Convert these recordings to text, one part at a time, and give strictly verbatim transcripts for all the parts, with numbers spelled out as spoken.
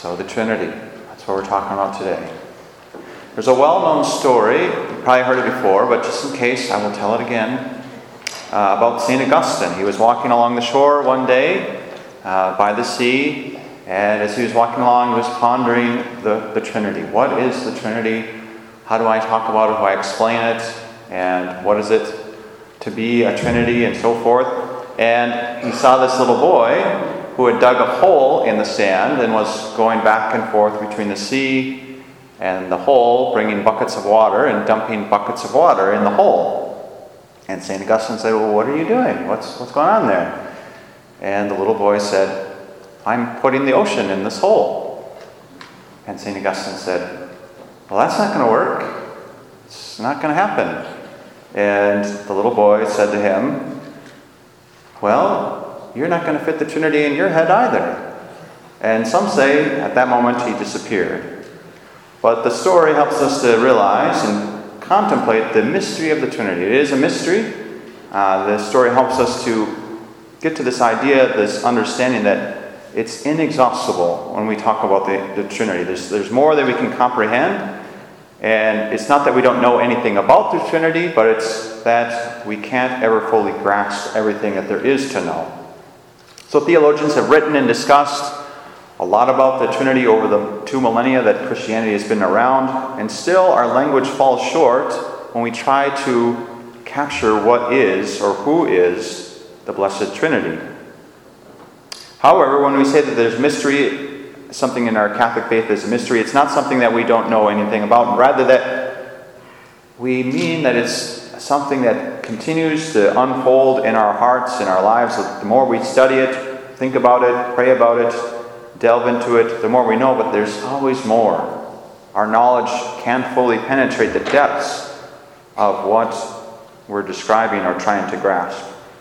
So the Trinity, that's what we're talking about today. There's a well-known story, you've probably heard it before, but just in case, I will tell it again, uh, about Saint Augustine. He was walking along the shore one day uh, by the sea, and as he was walking along, he was pondering the, the Trinity. What is the Trinity? How do I talk about it? How do I explain it? And what is it to be a Trinity and so forth? And he saw this little boy who had dug a hole in the sand and was going back and forth between the sea and the hole, bringing buckets of water and dumping buckets of water in the hole. And Saint Augustine said, well, what are you doing? What's, what's going on there? And the little boy said, I'm putting the ocean in this hole. And Saint Augustine said, well, that's not going to work. It's not going to happen. And the little boy said to him, well, you're not going to fit the Trinity in your head either. And some say at that moment he disappeared. But the story helps us to realize and contemplate the mystery of the Trinity. It is a mystery. Uh, the story helps us to get to this idea, this understanding that it's inexhaustible when we talk about the, the Trinity. There's, there's more that we can comprehend. And it's not that we don't know anything about the Trinity, but it's that we can't ever fully grasp everything that there is to know. So theologians have written and discussed a lot about the Trinity over the two millennia that Christianity has been around, and still our language falls short when we try to capture what is or who is the Blessed Trinity. However, when we say that there's mystery, something in our Catholic faith is a mystery, it's not something that we don't know anything about, rather that we mean that it's something that continues to unfold in our hearts, in our lives. The more we study it, think about it, pray about it, delve into it, the more we know, but there's always more. Our knowledge can't fully penetrate the depths of what we're describing or trying to grasp.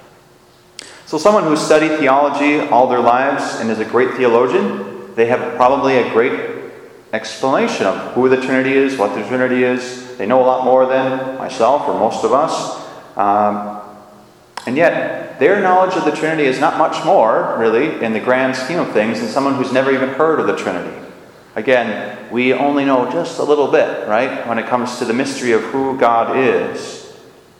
So someone who's studied theology all their lives and is a great theologian, they have probably a great explanation of who the Trinity is, what the Trinity is. They know a lot more than myself or most of us. Um, and yet, their knowledge of the Trinity is not much more, really, in the grand scheme of things, than someone who's never even heard of the Trinity. Again, we only know just a little bit, right, when it comes to the mystery of who God is.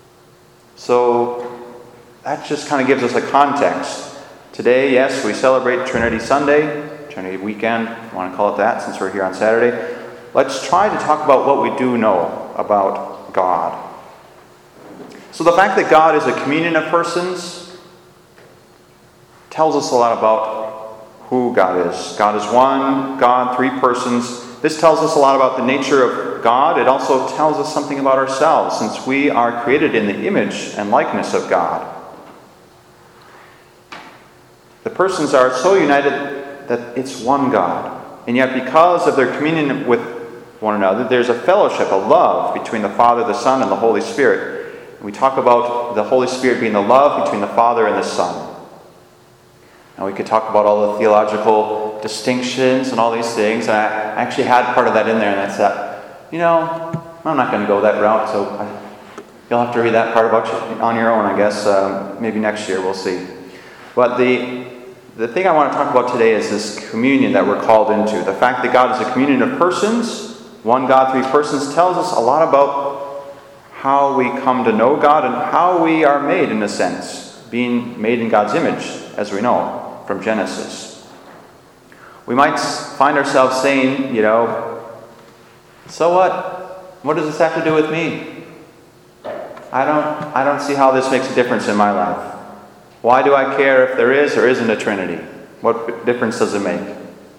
So, that just kind of gives us a context. Today, yes, we celebrate Trinity Sunday, Trinity Weekend, if you want to call it that, since we're here on Saturday. Let's try to talk about what we do know about God. So the fact that God is a communion of persons tells us a lot about who God is. God is one, God, three persons. This tells us a lot about the nature of God. It also tells us something about ourselves, since we are created in the image and likeness of God. The persons are so united that it's one God. And yet because of their communion with one another, there's a fellowship, a love between the Father, the Son, and the Holy Spirit. We talk about the Holy Spirit being the love between the Father and the Son. Now we could talk about all the theological distinctions and all these things. And I actually had part of that in there, and I said, you know, I'm not going to go that route, so I, you'll have to read that part about you on your own, I guess. Um, maybe next year, we'll see. But the the thing I want to talk about today is this communion that we're called into. The fact that God is a communion of persons, one God, three persons, tells us a lot about how we come to know God and how we are made, in a sense, being made in God's image, as we know from Genesis. We might find ourselves saying, you know, so what? What does this have to do with me? I don't, I don't see how this makes a difference in my life. Why do I care if there is or isn't a Trinity? What difference does it make?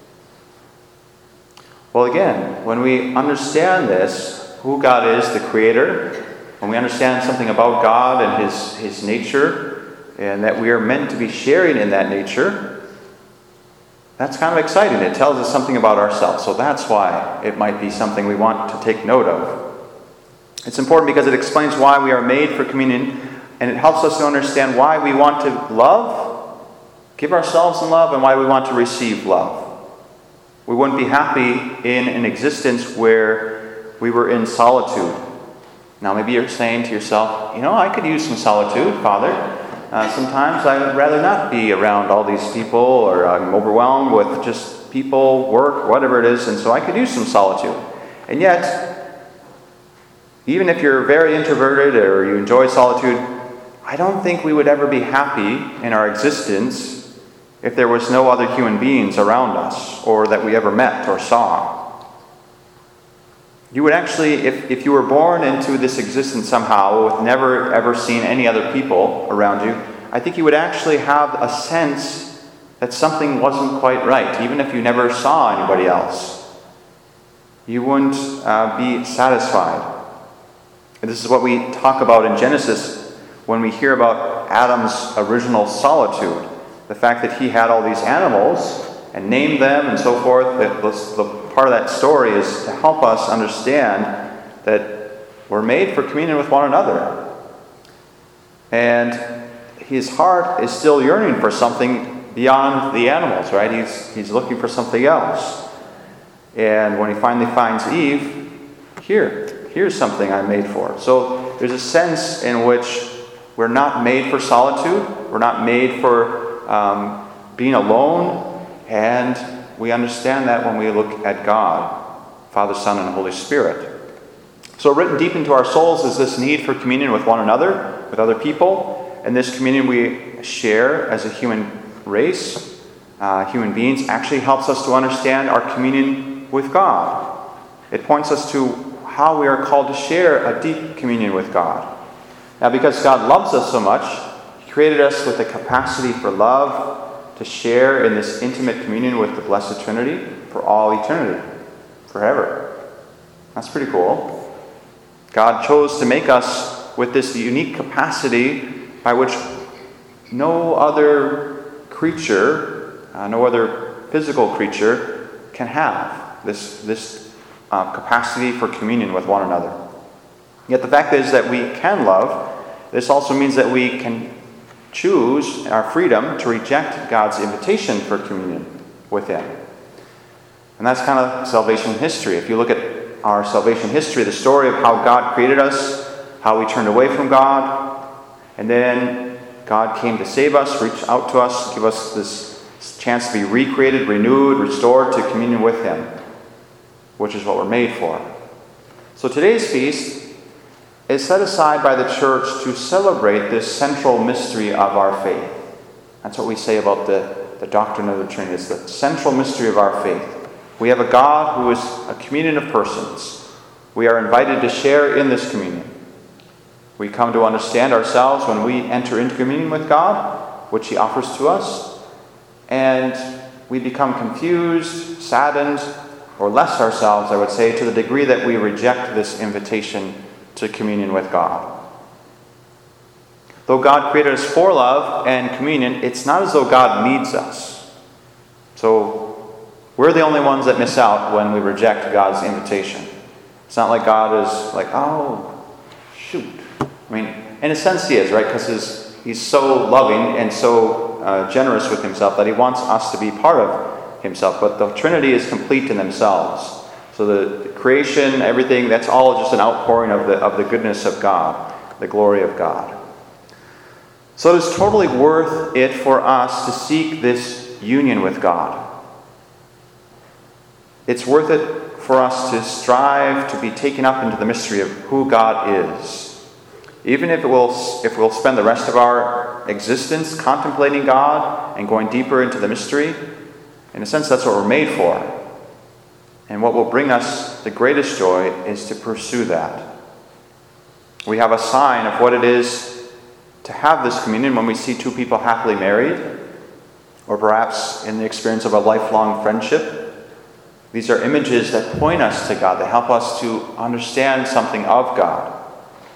Well, again, when we understand this, who God is, the Creator, when we understand something about God and His, His nature, and that we are meant to be sharing in that nature, that's kind of exciting. It tells us something about ourselves. So that's why it might be something we want to take note of. It's important because it explains why we are made for communion, and it helps us to understand why we want to love, give ourselves in love, and why we want to receive love. We wouldn't be happy in an existence where we were in solitude. Now maybe you're saying to yourself, you know, I could use some solitude, Father. Uh, sometimes I would rather not be around all these people, or I'm overwhelmed with just people, work, whatever it is, and so I could use some solitude. And yet, even if you're very introverted or you enjoy solitude, I don't think we would ever be happy in our existence if there was no other human beings around us or that we ever met or saw. You would actually, if, if you were born into this existence somehow with never ever seen any other people around you, I think you would actually have a sense that something wasn't quite right, even if you never saw anybody else. You wouldn't uh, be satisfied. And this is what we talk about in Genesis when we hear about Adam's original solitude. The fact that he had all these animals and named them and so forth. That the part of that story is to help us understand that we're made for communion with one another. And his heart is still yearning for something beyond the animals, right? He's, he's looking for something else. And when he finally finds Eve, here, here's something I'm made for. So there's a sense in which we're not made for solitude. We're not made for um, being alone. And we understand that when we look at God, Father, Son, and Holy Spirit. So written deep into our souls is this need for communion with one another, with other people. And this communion we share as a human race, uh, human beings, actually helps us to understand our communion with God. It points us to how we are called to share a deep communion with God. Now, because God loves us so much, He created us with the capacity for love, to share in this intimate communion with the Blessed Trinity for all eternity, forever. That's pretty cool. God chose to make us with this unique capacity by which no other creature, uh, no other physical creature can have this, this uh, capacity for communion with one another. Yet the fact is that we can love. This also means that we can choose our freedom to reject God's invitation for communion with Him. And that's kind of salvation history. If you look at our salvation history, the story of how God created us, how we turned away from God, and then God came to save us, reach out to us, give us this chance to be recreated, renewed, restored to communion with Him, which is what we're made for. So today's feast is set aside by the church to celebrate this central mystery of our faith. That's what we say about the, the doctrine of the Trinity. It's the central mystery of our faith. We have a God who is a communion of persons. We are invited to share in this communion. We come to understand ourselves when we enter into communion with God, which He offers to us, and we become confused, saddened, or less ourselves, I would say, to the degree that we reject this invitation to communion with God. Though God created us for love and communion, it's not as though God needs us. So we're the only ones that miss out when we reject God's invitation. It's not like God is like, oh, shoot. I mean, in a sense He is, right? Because He's so loving and so uh, generous with Himself that He wants us to be part of Himself. But the Trinity is complete in themselves. So the, the creation, everything, that's all just an outpouring of the of the goodness of God, the glory of God. So it is totally worth it for us to seek this union with God. It's worth it for us to strive to be taken up into the mystery of who God is. Even if it will, if we'll spend the rest of our existence contemplating God and going deeper into the mystery, in a sense that's what we're made for. And what will bring us the greatest joy is to pursue that. We have a sign of what it is to have this communion when we see two people happily married, or perhaps in the experience of a lifelong friendship. These are images that point us to God, that help us to understand something of God.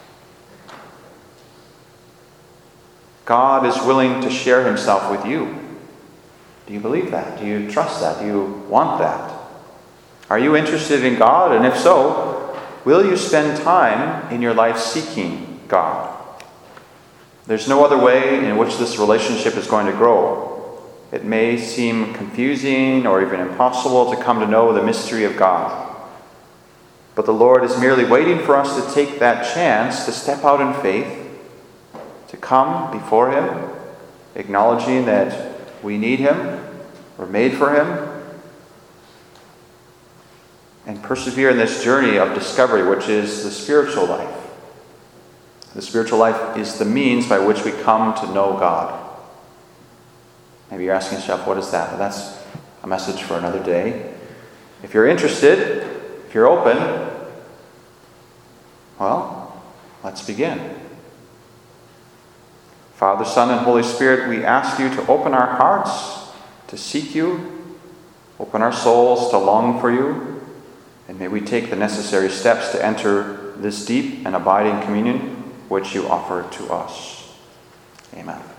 God is willing to share Himself with you. Do you believe that? Do you trust that? Do you want that? Are you interested in God? And if so, will you spend time in your life seeking God? There's no other way in which this relationship is going to grow. It may seem confusing or even impossible to come to know the mystery of God. But the Lord is merely waiting for us to take that chance to step out in faith to come before Him, acknowledging that we need Him, we're made for Him, and persevere in this journey of discovery, which is the spiritual life. The spiritual life is the means by which we come to know God. Maybe you're asking yourself, what is that? Well, that's a message for another day. If you're interested, if you're open, well, let's begin. Father, Son, and Holy Spirit, we ask you to open our hearts to seek you, open our souls to long for you, and may we take the necessary steps to enter this deep and abiding communion which you offer to us. Amen.